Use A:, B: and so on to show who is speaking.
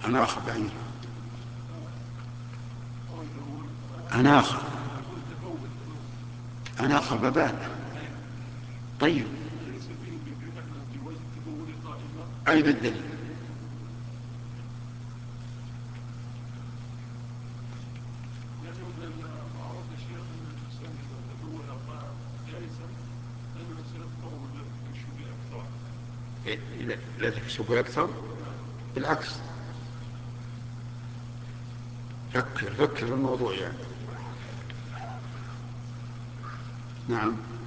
A: أناخ بعير، أناخ، أناخ ببان. طيب أين الدليل؟ لا تكشف أكثر، بالعكس، فكر الموضوع يعني. نعم.